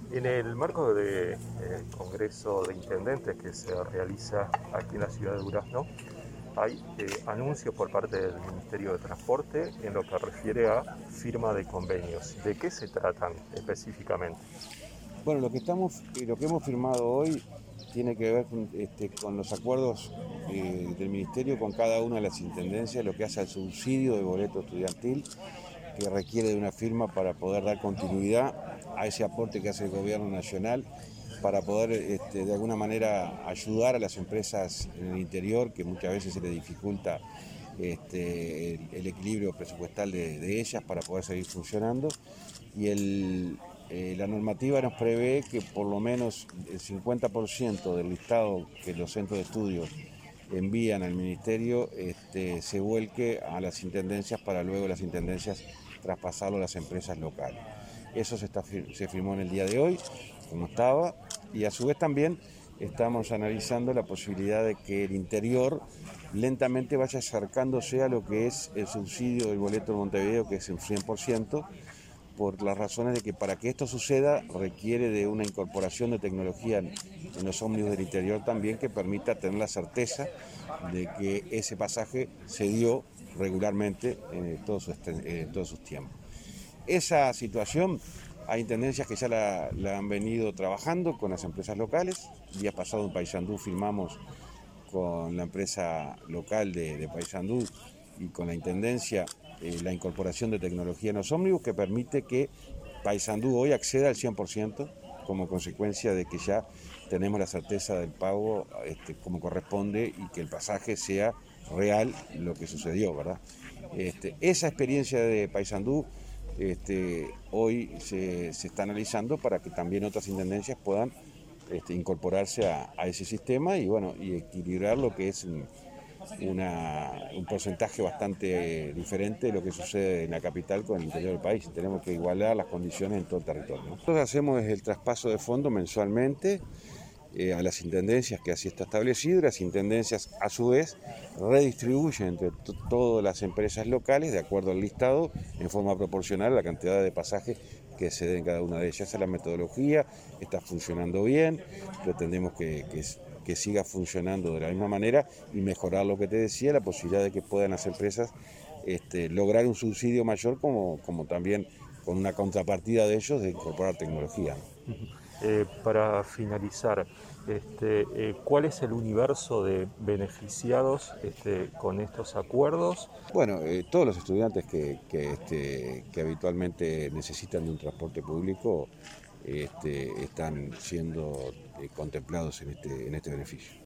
En el marco del Congreso de Intendentes que se realiza aquí en la ciudad de Durazno, hay anuncios por parte del Ministerio de Transporte en lo que refiere a firma de convenios. ¿De qué se tratan específicamente? Bueno, lo que hemos firmado hoy tiene que ver con los acuerdos del Ministerio con cada una de las intendencias, lo que hace al subsidio de boleto estudiantil, que requiere de una firma para poder dar continuidad a ese aporte que hace el Gobierno Nacional, para poder de alguna manera ayudar a las empresas en el interior, que muchas veces se les dificulta el equilibrio presupuestal de ellas para poder seguir funcionando. Y la normativa nos prevé que por lo menos el 50% del listado que los centros de estudios envían al ministerio se vuelque a las intendencias para luego las intendencias traspasarlo a las empresas locales. Eso se firmó en el día de hoy, como estaba, y a su vez también estamos analizando la posibilidad de que el interior lentamente vaya acercándose a lo que es el subsidio del boleto de Montevideo, que es un 100%, por las razones de que para que esto suceda requiere de una incorporación de tecnología en los ómnibus del interior también que permita tener la certeza de que ese pasaje se dio regularmente en todos sus tiempos. Esa situación hay intendencias que ya la han venido trabajando con las empresas locales. El día pasado en Paysandú firmamos con la empresa local de Paysandú y con la intendencia la incorporación de tecnología en los ómnibus que permite que Paysandú hoy acceda al 100% como consecuencia de que ya tenemos la certeza del pago como corresponde y que el pasaje sea real lo que sucedió, ¿verdad? Esa experiencia de Paysandú hoy se está analizando para que también otras intendencias puedan incorporarse a ese sistema y bueno, y equilibrar lo que es un porcentaje bastante diferente de lo que sucede en la capital con el interior del país. Tenemos que igualar las condiciones en todo el territorio, ¿no? Nosotros hacemos el traspaso de fondos mensualmente a las intendencias, que así está establecido, y las intendencias a su vez redistribuyen entre todas las empresas locales de acuerdo al listado en forma proporcional a la cantidad de pasajes que se den cada una de ellas. Esa es la metodología, está funcionando bien, pretendemos que siga funcionando de la misma manera y mejorar lo que te decía, la posibilidad de que puedan las empresas lograr un subsidio mayor como también con una contrapartida de ellos de incorporar tecnología, ¿no? Para finalizar, ¿cuál es el universo de beneficiados con estos acuerdos? Bueno, todos los estudiantes que habitualmente necesitan de un transporte público están siendo contemplados en este beneficio.